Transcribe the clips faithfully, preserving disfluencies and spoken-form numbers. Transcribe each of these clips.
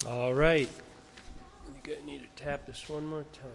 All right. I need to tap this one more time.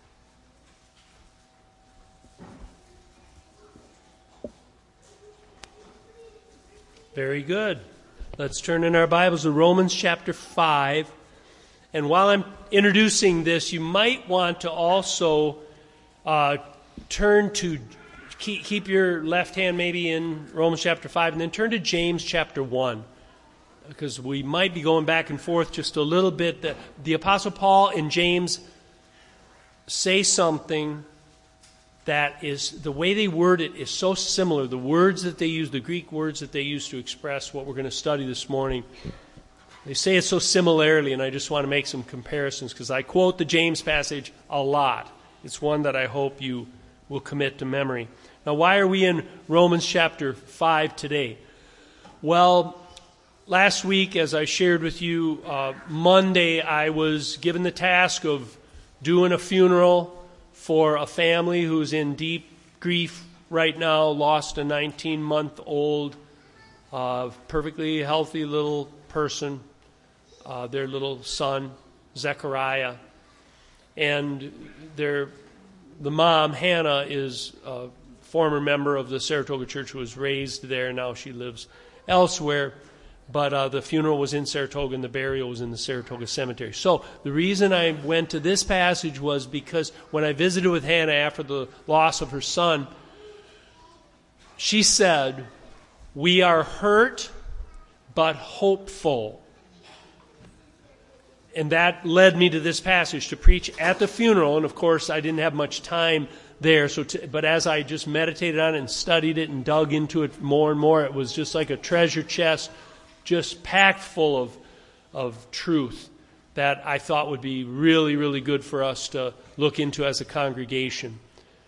Very good. Let's turn in our Bibles to Romans chapter five. And while I'm introducing this, you might want to also uh, turn to, keep, keep your left hand maybe in Romans chapter five, and then turn to James chapter one. Because we might be going back and forth just a little bit. The, the Apostle Paul and James say something that is, the way they word it is so similar. The words that they use, the Greek words that they use to express what we're going to study this morning, they say it so similarly, and I just want to make some comparisons because I quote the James passage a lot. It's one that I hope you will commit to memory. Now, why are we in Romans chapter five today? Well, last week, as I shared with you, uh, Monday, I was given the task of doing a funeral for a family who's in deep grief right now, lost a nineteen-month-old, uh, perfectly healthy little person, uh, their little son, Zechariah. And their, the mom, Hannah, is a former member of the Saratoga Church who was raised there. Now she lives elsewhere. But uh, the funeral was in Saratoga and the burial was in the Saratoga Cemetery. So the reason I went to this passage was because when I visited with Hannah after the loss of her son, she said, "We are hurt but hopeful." And that led me to this passage to preach at the funeral. And of course, I didn't have much time there. So, to, but as I just meditated on it and studied it and dug into it more and more, it was just like a treasure chest, just packed full of of truth that I thought would be really, really good for us to look into as a congregation.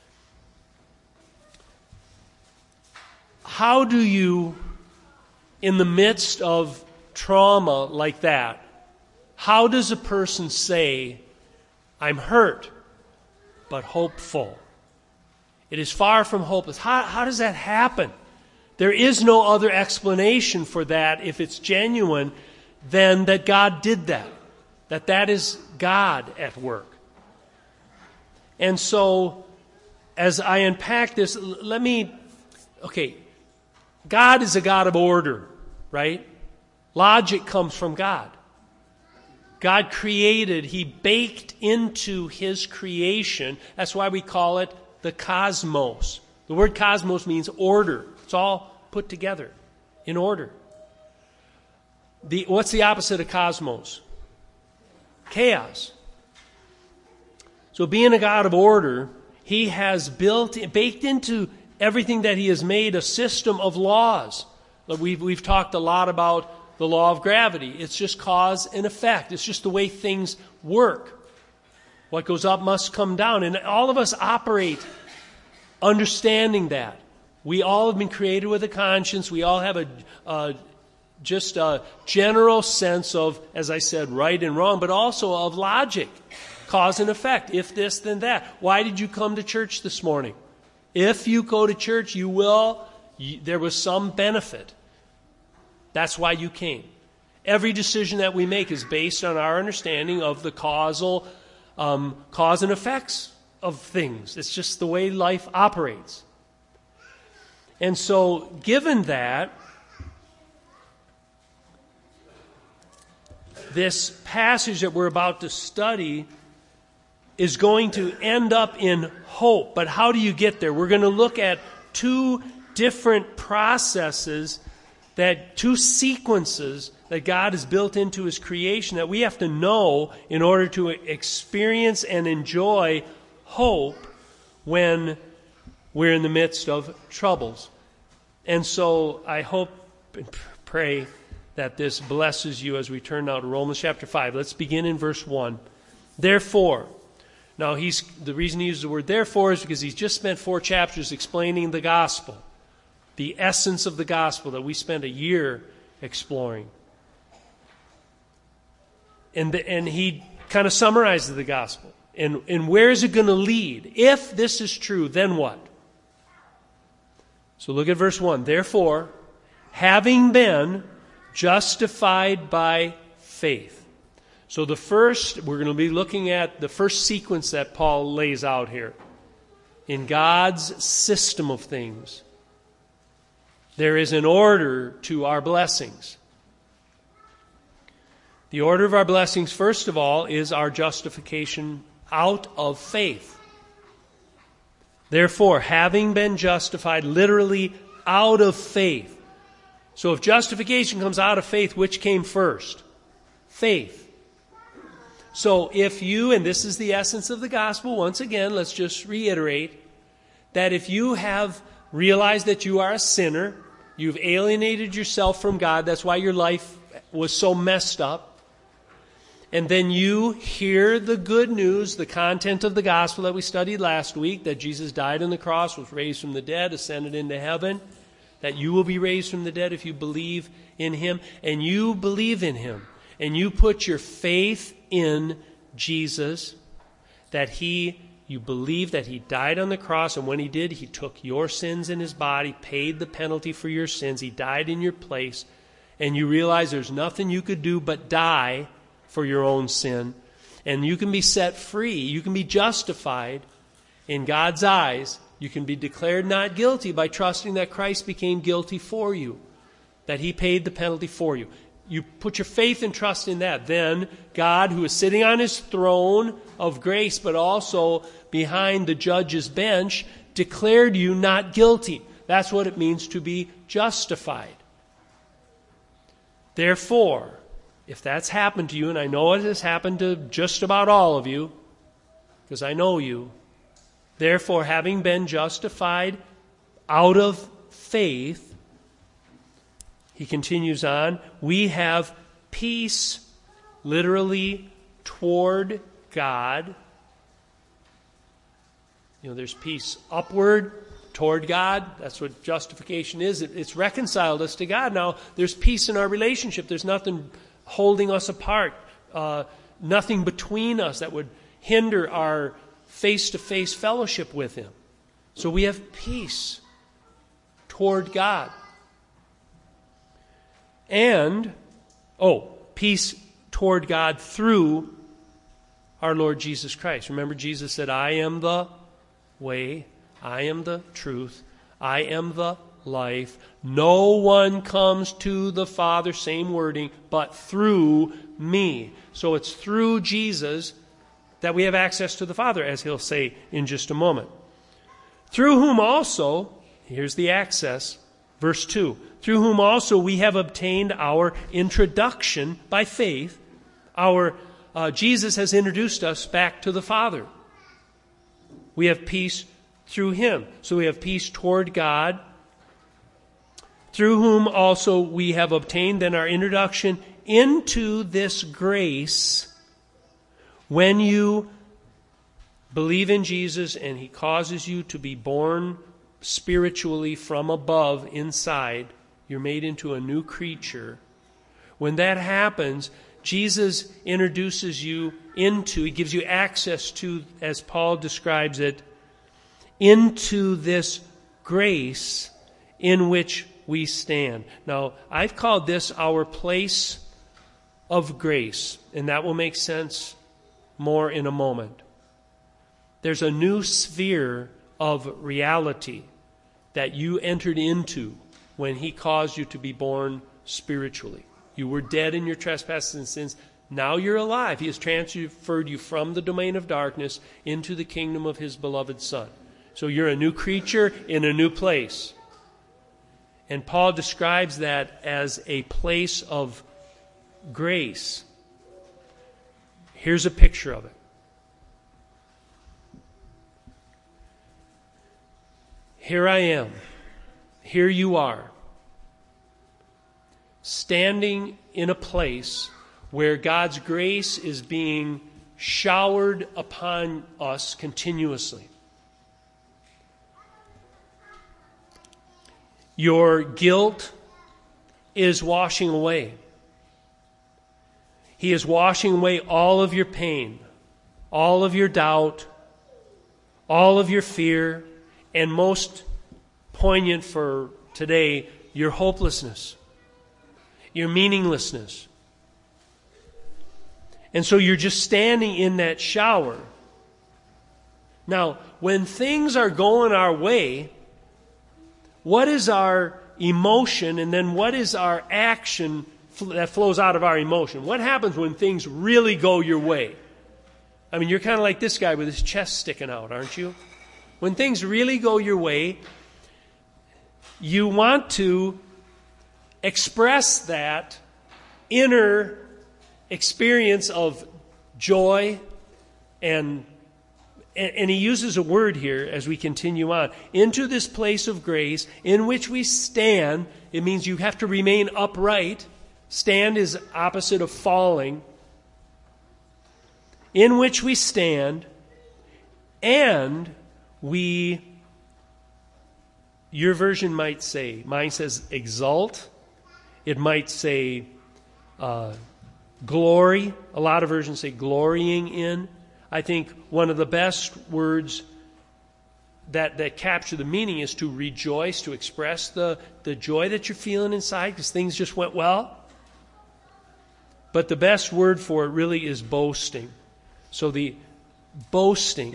How do you, in the midst of trauma like that, how does a person say, "I'm hurt, but hopeful"? It is far from hopeless. How, how does that happen? There is no other explanation for that, if it's genuine, than that God did that. That that is God at work. And so, as I unpack this, let me, okay, God is a God of order, right? Logic comes from God. God created, He baked into His creation. That's why we call it the cosmos. The word cosmos means order. It's all put together in order. The, what's the opposite of cosmos? Chaos. So being a God of order, He has built, baked into everything that He has made a system of laws. We've, we've talked a lot about the law of gravity. It's just cause and effect. It's just the way things work. What goes up must come down. And all of us operate understanding that. We all have been created with a conscience. We all have a uh, just a general sense of, as I said, right and wrong, but also of logic, cause and effect. If this, then that. Why did you come to church this morning? If you go to church, you will. You, there was some benefit. That's why you came. Every decision that we make is based on our understanding of the causal um, cause and effects of things. It's just the way life operates. And so, given that, this passage that we're about to study is going to end up in hope. But how do you get there? We're going to look at two different processes, that two sequences that God has built into His creation that we have to know in order to experience and enjoy hope when we're in the midst of troubles. And so I hope and pray that this blesses you as we turn now to Romans chapter five. Let's begin in verse one. Therefore, now he's the reason he uses the word therefore is because he's just spent four chapters explaining the gospel, the essence of the gospel that we spent a year exploring. And, the, and he kind of summarizes the gospel. And, and where is it going to lead? If this is true, then what? So look at verse one. Therefore, having been justified by faith. So the first, we're going to be looking at the first sequence that Paul lays out here. In God's system of things, there is an order to our blessings. The order of our blessings, first of all, is our justification out of faith. Therefore, having been justified literally out of faith. So if justification comes out of faith, which came first? Faith. So if you, and this is the essence of the gospel, once again, let's just reiterate, that if you have realized that you are a sinner, you've alienated yourself from God, that's why your life was so messed up, and then you hear the good news, the content of the gospel that we studied last week, that Jesus died on the cross, was raised from the dead, ascended into heaven, that you will be raised from the dead if you believe in Him, and you believe in Him, and you put your faith in Jesus, that He, you believe that He died on the cross, and when He did, He took your sins in His body, paid the penalty for your sins, He died in your place, and you realize there's nothing you could do but die for your own sin, and you can be set free, you can be justified in God's eyes, you can be declared not guilty by trusting that Christ became guilty for you, that He paid the penalty for you. You put your faith and trust in that. Then God, who is sitting on His throne of grace, but also behind the judge's bench, declared you not guilty. That's what it means to be justified. Therefore, if that's happened to you, and I know it has happened to just about all of you, because I know you, therefore, having been justified out of faith, he continues on, we have peace, literally, toward God. You know, there's peace upward, toward God. That's what justification is. It, it's reconciled us to God. Now, there's peace in our relationship. There's nothing holding us apart, uh, nothing between us that would hinder our face-to-face fellowship with Him. So we have peace toward God. And, oh, peace toward God through our Lord Jesus Christ. Remember, Jesus said, I am the way, I am the truth, I am the life. No one comes to the Father, same wording, but through me. So it's through Jesus that we have access to the Father, as he'll say in just a moment. Through whom also, here's the access, verse two, through whom also we have obtained our introduction by faith. Our uh, Jesus has introduced us back to the Father. We have peace through Him. So we have peace toward God, through whom also we have obtained then our introduction into this grace. When you believe in Jesus and He causes you to be born spiritually from above inside, you're made into a new creature. When that happens, Jesus introduces you into, He gives you access to, as Paul describes it, into this grace in which we stand. Now, I've called this our place of grace, and that will make sense more in a moment. There's a new sphere of reality that you entered into when He caused you to be born spiritually. You were dead in your trespasses and sins. Now you're alive. He has transferred you from the domain of darkness into the kingdom of His beloved Son. So you're a new creature in a new place. And Paul describes that as a place of grace. Here's a picture of it. Here I am. Here you are. Standing in a place where God's grace is being showered upon us continuously. Your guilt is washing away. He is washing away all of your pain, all of your doubt, all of your fear, and most poignant for today, your hopelessness, your meaninglessness. And so you're just standing in that shower. Now, when things are going our way, what is our emotion, and then what is our action that flows out of our emotion? What happens when things really go your way? I mean, you're kind of like this guy with his chest sticking out, aren't you? When things really go your way, you want to express that inner experience of joy, and and he uses a word here as we continue on. Into this place of grace in which we stand. It means you have to remain upright. Stand is opposite of falling. In which we stand, and we, your version might say, mine says exalt. It might say uh, glory. A lot of versions say glorying in. I think one of the best words that, that capture the meaning is to rejoice, to express the, the joy that you're feeling inside because things just went well. But the best word for it really is boasting. So the boasting.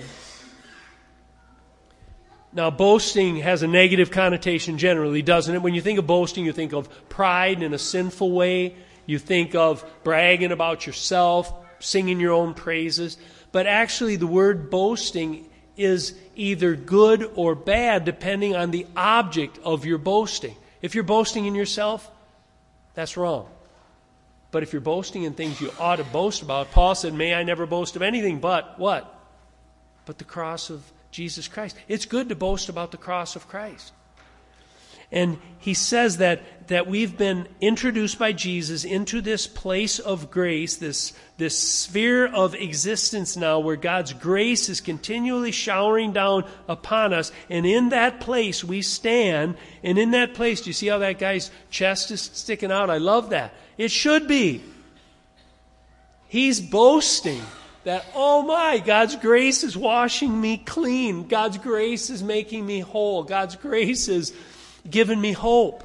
Now, boasting has a negative connotation generally, doesn't it? When you think of boasting, you think of pride in a sinful way. You think of bragging about yourself, singing your own praises. But actually, the word boasting is either good or bad depending on the object of your boasting. If you're boasting in yourself, that's wrong. But if you're boasting in things you ought to boast about, Paul said, may I never boast of anything but what? But the cross of Jesus Christ. It's good to boast about the cross of Christ. And he says that, that we've been introduced by Jesus into this place of grace, this, this sphere of existence now where God's grace is continually showering down upon us. And in that place we stand. And in that place, do you see how that guy's chest is sticking out? I love that. It should be. He's boasting that, oh my, God's grace is washing me clean. God's grace is making me whole. God's grace is giving me hope.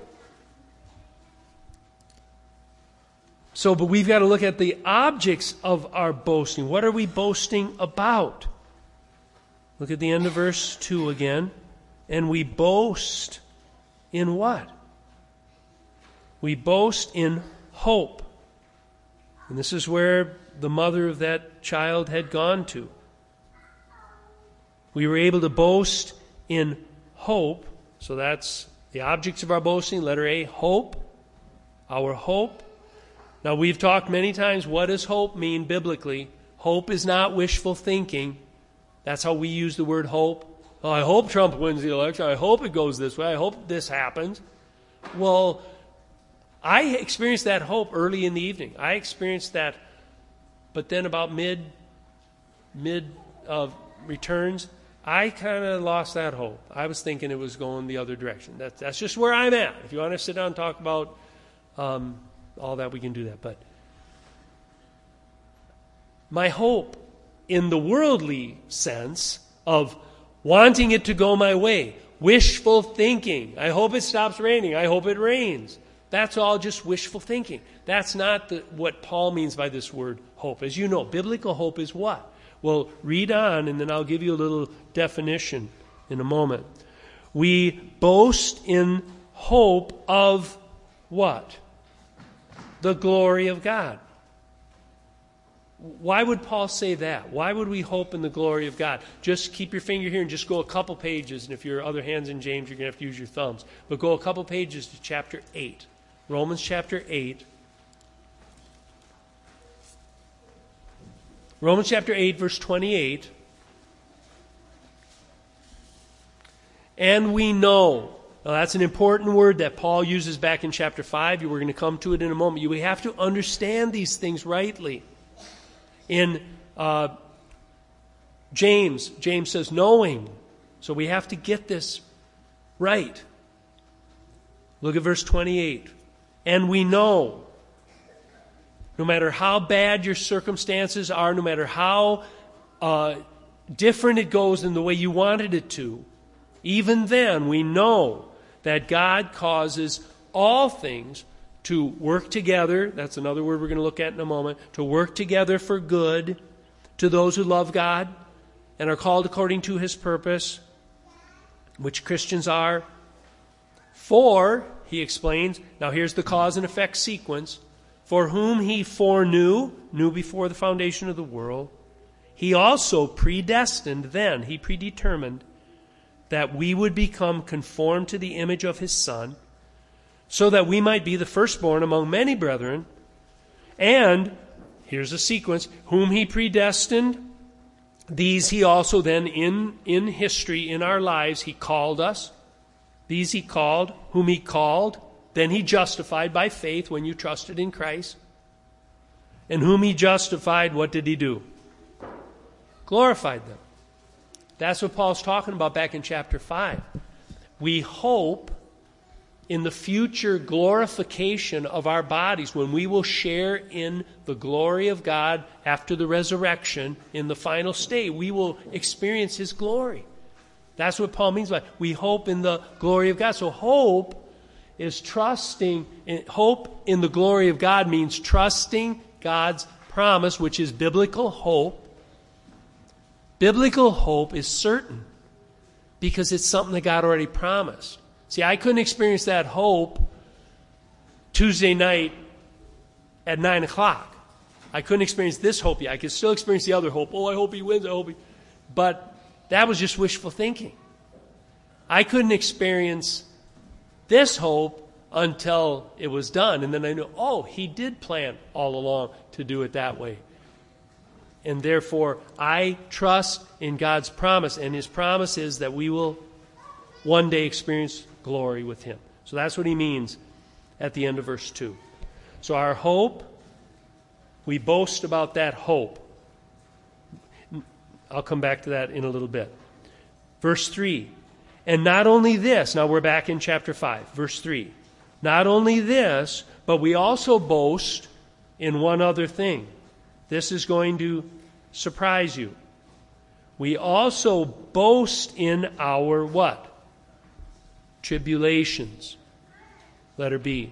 So, but we've got to look at the objects of our boasting. What are we boasting about? Look at the end of verse two again. And we boast in what? We boast in hope. And this is where the mother of that child had gone to. We were able to boast in hope. So that's the objects of our boasting. Letter A, hope. Our hope. Now, we've talked many times, what does hope mean biblically? Hope is not wishful thinking. That's how we use the word hope. Oh, I hope Trump wins the election. I hope it goes this way. I hope this happens. Well, I experienced that hope early in the evening. I experienced that, but then about mid, mid uh, returns, I kind of lost that hope. I was thinking it was going the other direction. That, that's just where I'm at. If you want to sit down and talk about um, all that, we can do that. But my hope in the worldly sense of wanting it to go my way, wishful thinking. I hope it stops raining. I hope it rains. That's all just wishful thinking. That's not the, what Paul means by this word hope. As you know, biblical hope is what? Well, read on, and then I'll give you a little definition in a moment. We boast in hope of what? The glory of God. Why would Paul say that? Why would we hope in the glory of God? Just keep your finger here and just go a couple pages, and if your other hand's in James, you're going to have to use your thumbs. But go a couple pages to chapter eight. Romans chapter eight. Romans chapter eight, verse twenty-eight. And we know. Now that's an important word that Paul uses back in chapter five. We're going to come to it in a moment. You have to understand these things rightly. In uh, James, James says knowing. So we have to get this right. Look at verse twenty-eight. And we know, no matter how bad your circumstances are, no matter how uh, different it goes than the way you wanted it to, even then we know that God causes all things to work together, that's another word we're going to look at in a moment, to work together for good to those who love God and are called according to his purpose, which Christians are. For, he explains, now here's the cause and effect sequence, for whom he foreknew, knew before the foundation of the world, he also predestined then, he predetermined, that we would become conformed to the image of his Son, so that we might be the firstborn among many brethren. And, here's a sequence, whom he predestined, these he also then in, in history, in our lives, he called us. These he called, whom he called, then he justified by faith when you trusted in Christ. And whom he justified, what did he do? Glorified them. That's what Paul's talking about back in chapter five. We hope in the future glorification of our bodies, when we will share in the glory of God after the resurrection in the final state. We will experience his glory. That's what Paul means by we hope in the glory of God. So hope is trusting, hope in the glory of God means trusting God's promise, which is biblical hope. Biblical hope is certain because it's something that God already promised. See, I couldn't experience that hope Tuesday night at nine o'clock. I couldn't experience this hope yet. I could still experience the other hope. Oh, I hope he wins. I hope he... But that was just wishful thinking. I couldn't experience this hope until it was done. And then I knew, oh, he did plan all along to do it that way. And therefore, I trust in God's promise. And his promise is that we will one day experience glory with him. So that's what he means at the end of verse two. So our hope, we boast about that hope. I'll come back to that in a little bit. Verse three. And not only this, now we're back in chapter five, verse three. Not only this, but we also boast in one other thing. This is going to surprise you. We also boast in our what? Tribulations. Letter B.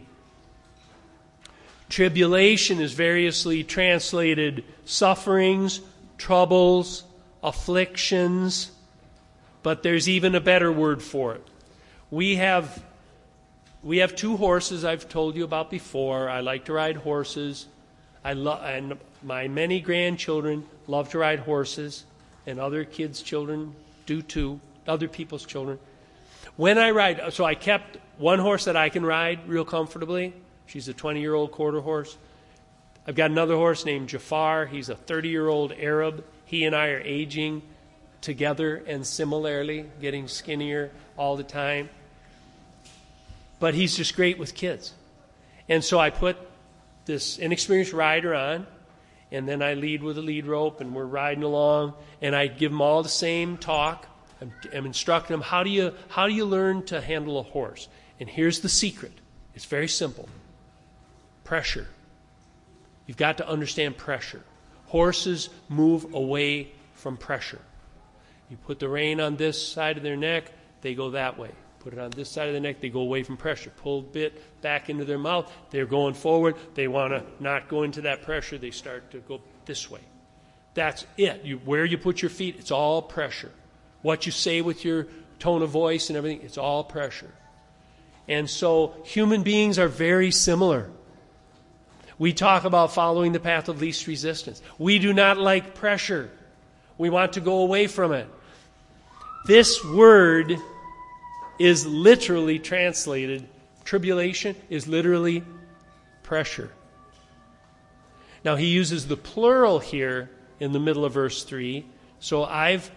Tribulation is variously translated sufferings, troubles, afflictions, but there's even a better word for it. We have we have two horses I've told you about before. I like to ride horses. I love, and my many grandchildren love to ride horses, and other kids' children do too, other people's children. When I ride, so I kept one horse that I can ride real comfortably. She's a twenty-year-old quarter horse. I've got another horse named Jafar. He's a thirty-year-old Arab. He and I are aging together and similarly, getting skinnier all the time. But he's just great with kids. And so I put this inexperienced rider on, and then I lead with a lead rope, and we're riding along, and I give them all the same talk. I'm, I'm instructing them, how do you how do you learn to handle a horse? And here's the secret. It's very simple. Pressure. You've got to understand pressure. Horses move away from pressure. You put the rein on this side of their neck, they go that way. Put it on this side of the neck, they go away from pressure. Pull the bit back into their mouth, they're going forward. They want to not go into that pressure, they start to go this way. That's it. You, where you put your feet, it's all pressure. What you say with your tone of voice and everything, it's all pressure. And so human beings are very similar. We talk about following the path of least resistance. We do not like pressure. We want to go away from it. This word is literally translated, tribulation is literally pressure. Now he uses the plural here in the middle of verse three. So I've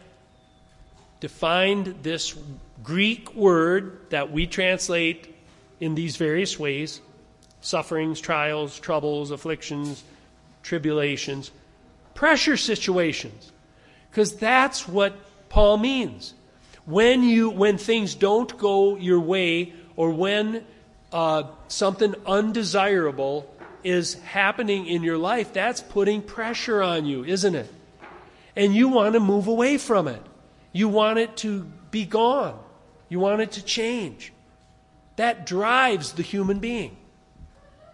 defined this Greek word that we translate in these various ways: sufferings, trials, troubles, afflictions, tribulations, pressure situations. Because that's what Paul means. When you when things don't go your way, or when uh, something undesirable is happening in your life, that's putting pressure on you, isn't it? And you want to move away from it. You want it to be gone. You want it to change. That drives the human being.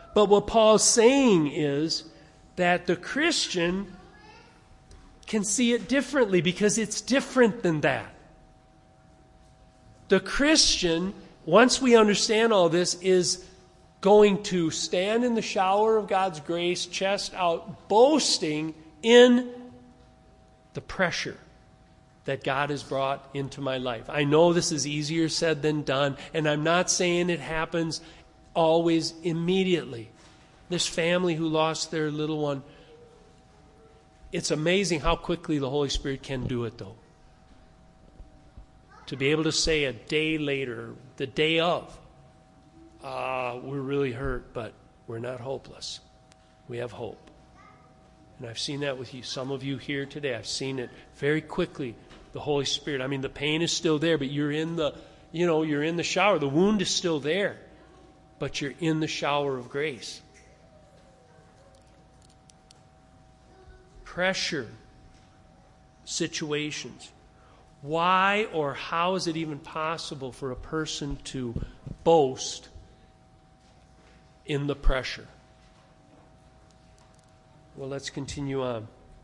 But what Paul's saying is that the Christian can see it differently because it's different than that. The Christian, once we understand all this, is going to stand in the shower of God's grace, chest out, boasting in the pressure that God has brought into my life. I know this is easier said than done, and I'm not saying it happens always immediately. This family who lost their little one, it's amazing how quickly the Holy Spirit can do it, though. To be able to say a day later, the day of, uh, we're really hurt, but we're not hopeless. We have hope. And I've seen that with you. Some of you here today, I've seen it very quickly. The Holy Spirit. I mean, the pain is still there, but you're in the, you know, you're in the shower. The wound is still there, but you're in the shower of grace. Pressure situations. Why or how is it even possible for a person to boast in the pressure? Well, let's continue on.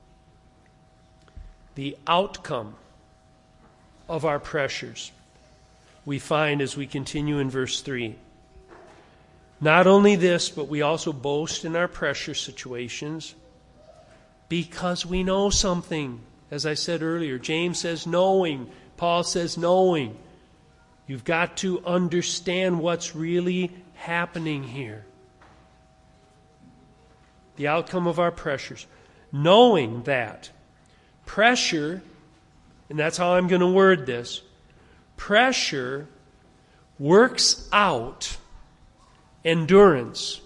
The outcome of our pressures we find as we continue in verse three. Not only this, but we also boast in our pressure situations because we know something. As I said earlier, James says knowing. Paul says knowing. You've got to understand what's really happening here. The outcome of our pressures. Knowing that pressure, and that's how I'm going to word this, pressure works out endurance.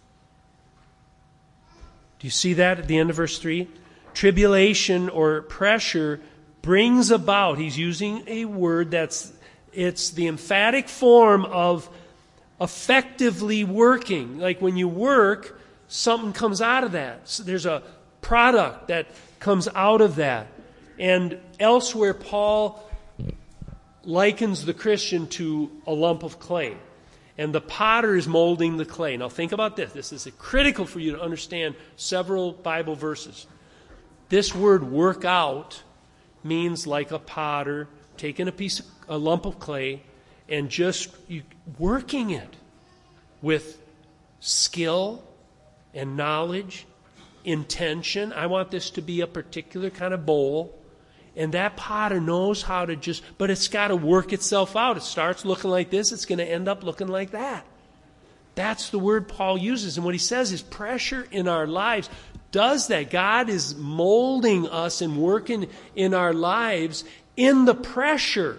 Do you see that at the end of verse three? Tribulation or pressure brings about, he's using a word that's, it's the emphatic form of effectively working. Like when you work, something comes out of that. So there's a product that comes out of that. And elsewhere, Paul likens the Christian to a lump of clay. And the potter is molding the clay. Now think about this. This is critical for you to understand several Bible verses. This word work out means like a potter taking a piece of, a lump of clay and just you, working it with skill and knowledge, intention. I want this to be a particular kind of bowl. And that potter knows how to just, but it's got to work itself out. It starts looking like this, it's going to end up looking like that. That's the word Paul uses. And what he says is pressure in our lives does that. God is molding us and working in our lives in the pressure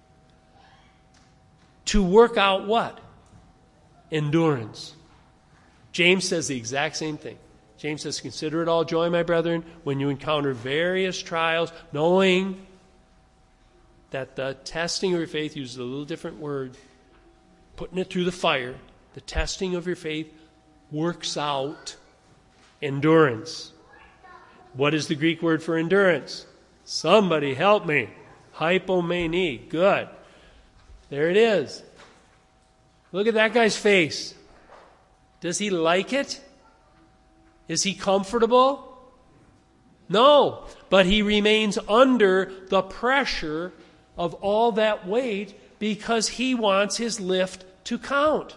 to work out what? Endurance. James says the exact same thing. James says, consider it all joy, my brethren, when you encounter various trials, knowing that the testing of your faith, uses a little different word, putting it through the fire, the testing of your faith works out endurance. What is the Greek word for endurance? Somebody help me. Hypomene. Good. There it is. Look at that guy's face. Does he like it? Is he comfortable? No. But he remains under the pressure of all that weight because he wants his lift to count.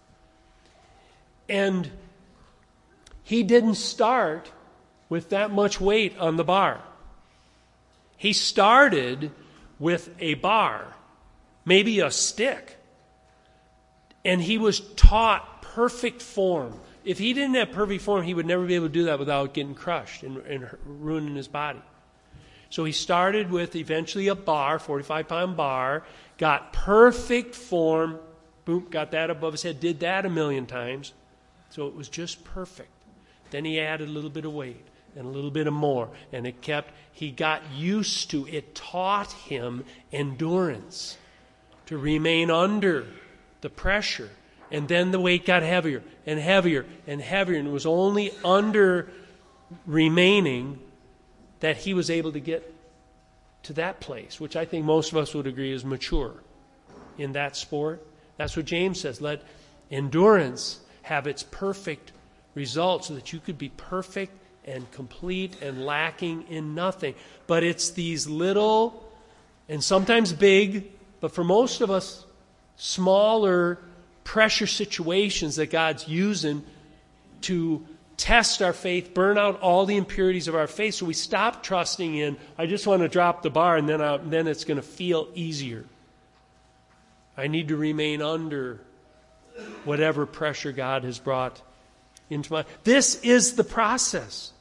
And he didn't start with that much weight on the bar. He started with a bar, maybe a stick. And he was taught perfect form. If he didn't have perfect form, he would never be able to do that without getting crushed and, and ruining his body. So he started with eventually a bar, forty-five pound bar, got perfect form, boom, got that above his head, did that a million times. So it was just perfect. Then he added a little bit of weight and a little bit of more. And it kept, he got used to, it taught him endurance to remain under the pressure. And then the weight got heavier and heavier and heavier. And it was only under remaining that he was able to get to that place, which I think most of us would agree is mature in that sport. That's what James says. Let endurance have its perfect result so that you could be perfect and complete and lacking in nothing. But it's these little, and sometimes big, but for most of us, smaller pressure situations that God's using to test our faith, burn out all the impurities of our faith, so we stop trusting in, I just want to drop the bar and then, I, then it's going to feel easier. I need to remain under whatever pressure God has brought into my... This is the process.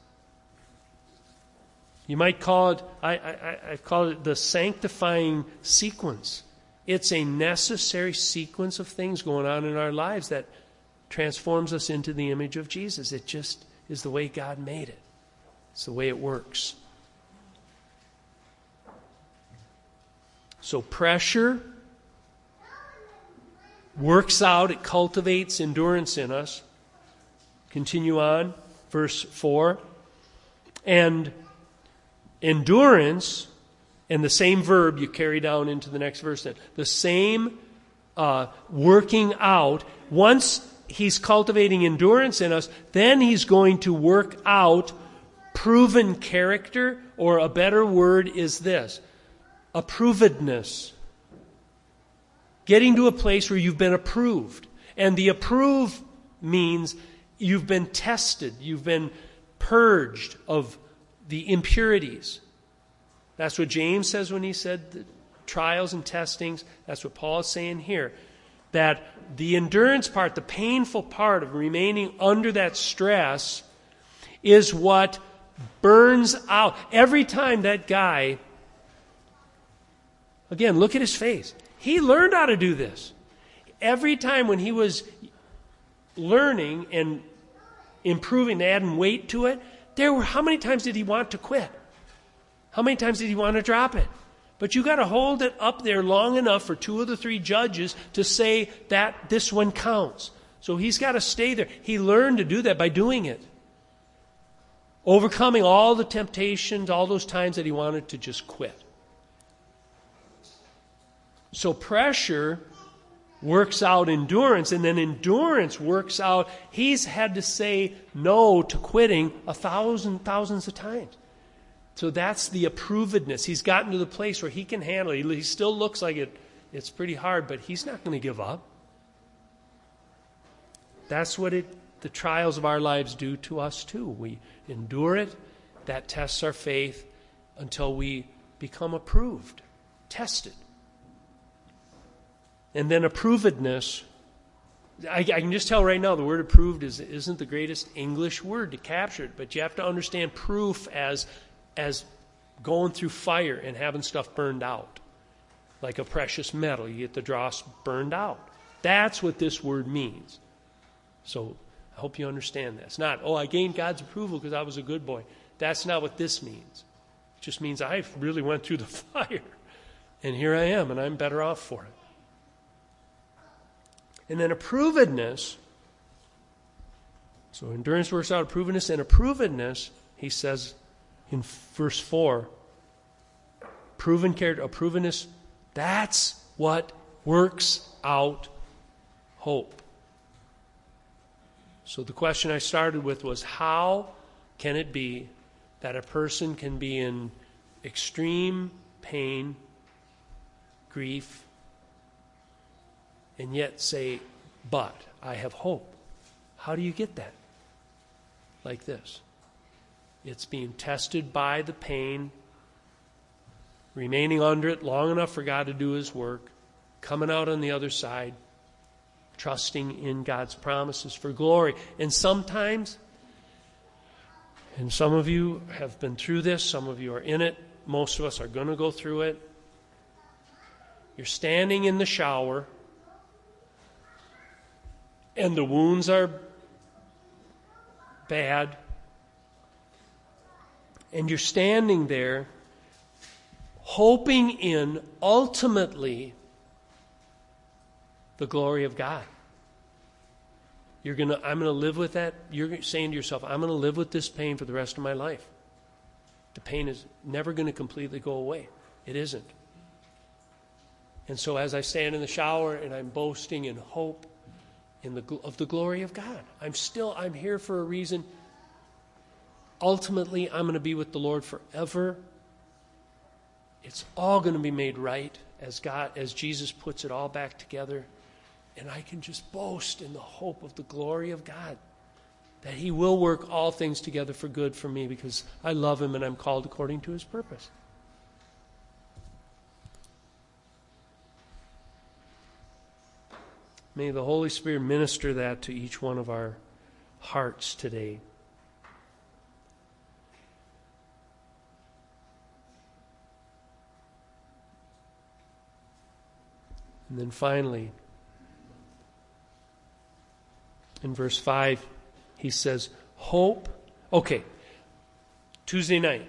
You might call it, I, I, I call it the sanctifying sequence. It's a necessary sequence of things going on in our lives that transforms us into the image of Jesus. It just is the way God made it. It's the way it works. So pressure works out, it cultivates endurance in us. Continue on, verse four. And endurance, and the same verb you carry down into the next verse then. The same uh, working out. Once he's cultivating endurance in us, then he's going to work out proven character, or a better word is this, approvedness. Getting to a place where you've been approved. And the approve means you've been tested, you've been purged of the impurities. That's what James says when he said the trials and testings. That's what Paul is saying here. That the endurance part, the painful part of remaining under that stress, is what burns out. Every time that guy, again, look at his face. He learned how to do this. Every time when he was learning and improving, adding weight to it, there were, how many times did he want to quit? How many times did he want to drop it? But you got to hold it up there long enough for two of the three judges to say that this one counts. So he's got to stay there. He learned to do that by doing it. Overcoming all the temptations, all those times that he wanted to just quit. So pressure works out endurance, and then endurance works out, he's had to say no to quitting a thousand, thousands of times. So that's the approvedness. He's gotten to the place where he can handle it. He still looks like it, it's pretty hard, but he's not going to give up. That's what it, the trials of our lives do to us too. We endure it. That tests our faith until we become approved, tested. And then approvedness, I, I can just tell right now the word approved is, isn't the greatest English word to capture it, but you have to understand proof as, as going through fire and having stuff burned out. Like a precious metal, you get the dross burned out. That's what this word means. So I hope you understand that. It's not, oh, I gained God's approval because I was a good boy. That's not what this means. It just means I really went through the fire, and here I am, and I'm better off for it. And then approvedness, so endurance works out approvedness, and approvedness, he says in verse four, proven character, approvedness, that's what works out hope. So the question I started with was, how can it be that a person can be in extreme pain, grief, and yet say, but I have hope? How do you get that? Like this. It's being tested by the pain, remaining under it long enough for God to do his work, coming out on the other side, trusting in God's promises for glory. And sometimes, and some of you have been through this, some of you are in it, most of us are going to go through it. You're standing in the shower, and the wounds are bad, and you're standing there hoping in, ultimately, the glory of God. You're gonna, I'm going to live with that. You're saying to yourself, I'm going to live with this pain for the rest of my life. The pain is never going to completely go away. It isn't. And so as I stand in the shower and I'm boasting in hope in the of the glory of God. I'm still, I'm here for a reason. Ultimately, I'm going to be with the Lord forever. It's all going to be made right as God, as Jesus puts it all back together. And I can just boast in the hope of the glory of God, that he will work all things together for good for me because I love him and I'm called according to his purpose. May the Holy Spirit minister that to each one of our hearts today. And then finally, in verse five, he says, hope. Okay, Tuesday night.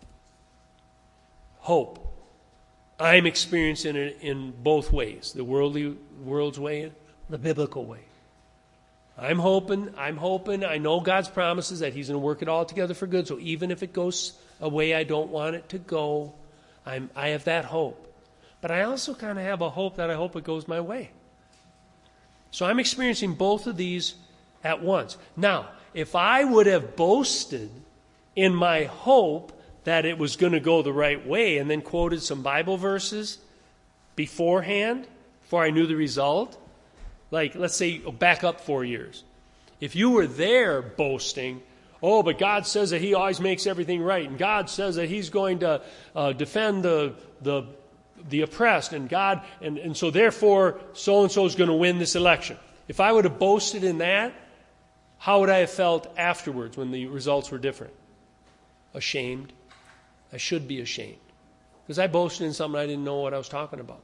Hope. I'm experiencing it in both ways, the worldly world's way and the biblical way. I'm hoping, I'm hoping, I know God's promises that he's going to work it all together for good. So even if it goes a way I don't want it to go, I'm, I have that hope. But I also kind of have a hope that I hope it goes my way. So I'm experiencing both of these at once. Now, if I would have boasted in my hope that it was going to go the right way and then quoted some Bible verses beforehand, before I knew the result, like, let's say, back up four years. If you were there boasting, oh, but God says that he always makes everything right, and God says that he's going to uh, defend the the the oppressed, and God, and, and so therefore, so-and-so is going to win this election. If I would have boasted in that, how would I have felt afterwards when the results were different? Ashamed. I should be ashamed. Because I boasted in something I didn't know what I was talking about.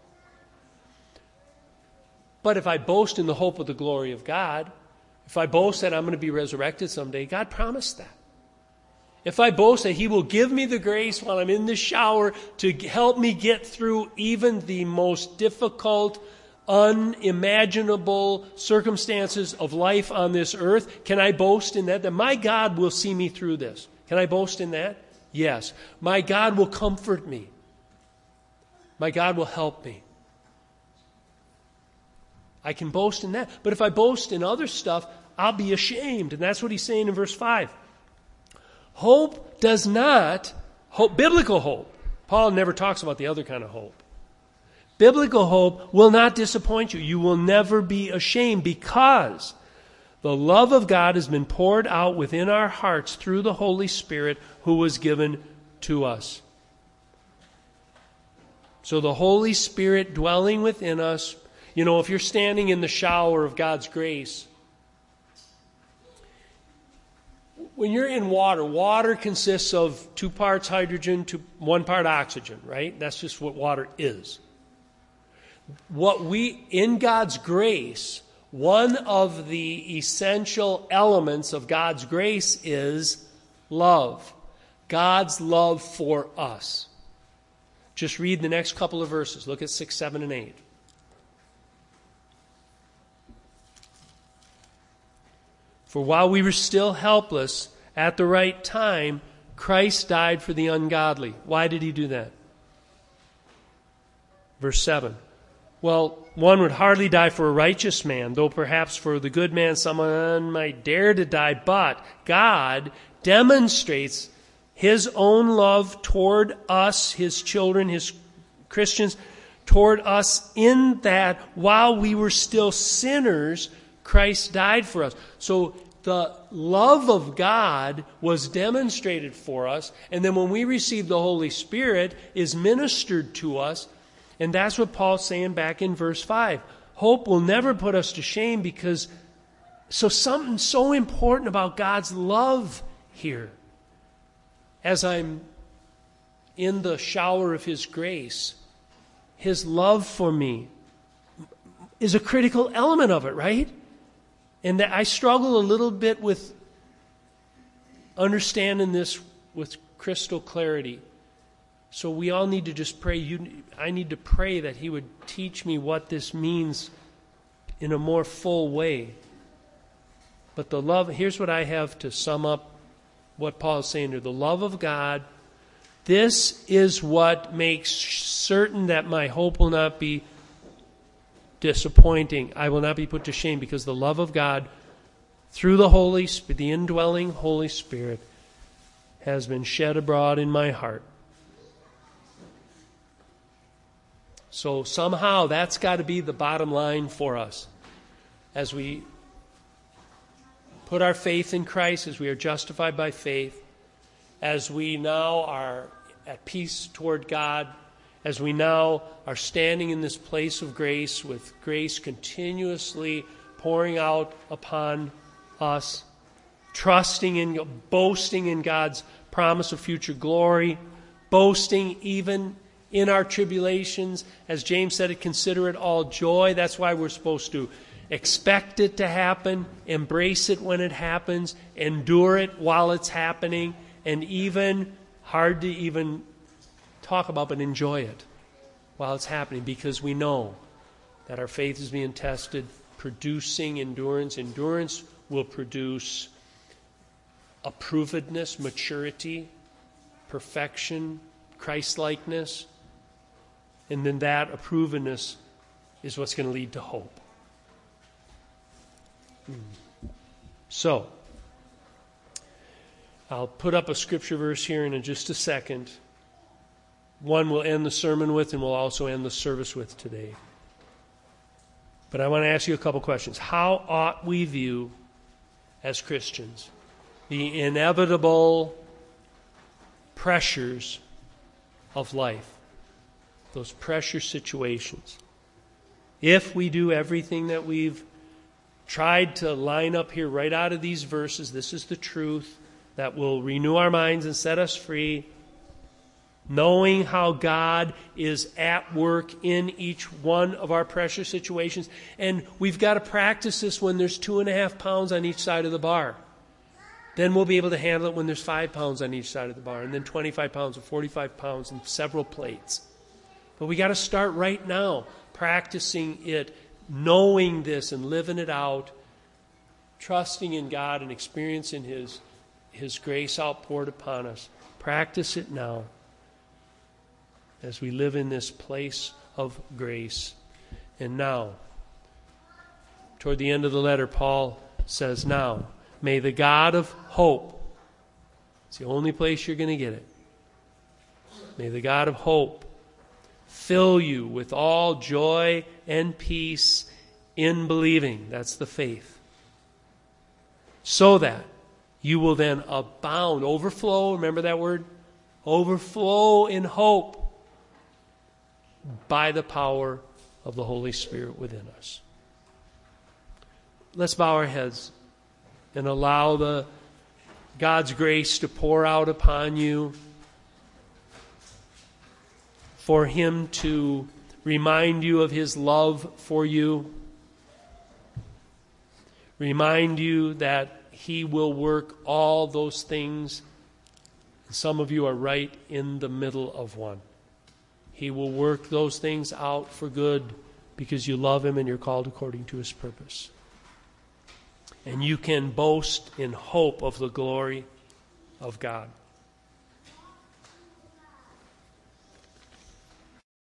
But if I boast in the hope of the glory of God, if I boast that I'm going to be resurrected someday, God promised that. If I boast that he will give me the grace while I'm in the shower to help me get through even the most difficult, unimaginable circumstances of life on this earth, can I boast in that? That my God will see me through this. Can I boast in that? Yes. My God will comfort me. My God will help me. I can boast in that. But if I boast in other stuff, I'll be ashamed. And that's what he's saying in verse five. Hope does not, hope, biblical hope. Paul never talks about the other kind of hope. Biblical hope will not disappoint you. You will never be ashamed because the love of God has been poured out within our hearts through the Holy Spirit who was given to us. So the Holy Spirit dwelling within us, you know, if you're standing in the shower of God's grace, when you're in water, water consists of two parts hydrogen to one part oxygen, right? That's just what water is. What we, in God's grace, one of the essential elements of God's grace is love. God's love for us. Just read the next couple of verses. Look at six, seven, and eight. For while we were still helpless, at the right time, Christ died for the ungodly. Why did he do that? Verse seven. Well, one would hardly die for a righteous man, though perhaps for the good man someone might dare to die. But God demonstrates his own love toward us, his children, his Christians, toward us in that while we were still sinners, Christ died for us. So the love of God was demonstrated for us, and then when we receive the Holy Spirit, is ministered to us. And that's what Paul's saying back in verse five. Hope will never put us to shame because, so something so important about God's love here. As I'm in the shower of his grace, his love for me is a critical element of it, right? And that I struggle a little bit with understanding this with crystal clarity. So we all need to just pray. You, I need to pray that he would teach me what this means in a more full way. But the love, here's what I have to sum up what Paul is saying here. The love of God, this is what makes certain that my hope will not be disappointing, I will not be put to shame, because the love of God through the Holy Spirit, the indwelling Holy Spirit, has been shed abroad in my heart. So somehow that's got to be the bottom line for us. As we put our faith in Christ, as we are justified by faith, as we now are at peace toward God, as we now are standing in this place of grace, with grace continuously pouring out upon us, trusting in, boasting in God's promise of future glory, boasting even in our tribulations. As James said, it consider it all joy. That's why we're supposed to expect it to happen, embrace it when it happens, endure it while it's happening, and even, hard to even talk about, but enjoy it while it's happening, because we know that our faith is being tested, producing endurance. Endurance will produce approvedness, maturity, perfection, Christ-likeness, and then that approvedness is what's going to lead to hope. So, I'll put up a scripture verse here in just a second. One we'll end the sermon with, and we'll also end the service with today. But I want to ask you a couple questions. How ought we view, as Christians, the inevitable pressures of life, those pressure situations? If we do everything that we've tried to line up here right out of these verses, this is the truth that will renew our minds and set us free, knowing how God is at work in each one of our pressure situations. And we've got to practice this when there's two and a half pounds on each side of the bar. Then we'll be able to handle it when there's five pounds on each side of the bar, and then twenty-five pounds or forty-five pounds and several plates. But we got to start right now, practicing it, knowing this and living it out, trusting in God and experiencing His, His grace outpoured upon us. Practice it now as we live in this place of grace. And now, toward the end of the letter, Paul says, now, may the God of hope, it's the only place you're going to get it, may the God of hope fill you with all joy and peace in believing. That's the faith. So that you will then abound, overflow, remember that word? Overflow in hope by the power of the Holy Spirit within us. Let's bow our heads and allow the God's grace to pour out upon you, for Him to remind you of His love for you, remind you that He will work all those things. Some of you are right in the middle of one. He will work those things out for good because you love Him and you're called according to His purpose. And you can boast in hope of the glory of God.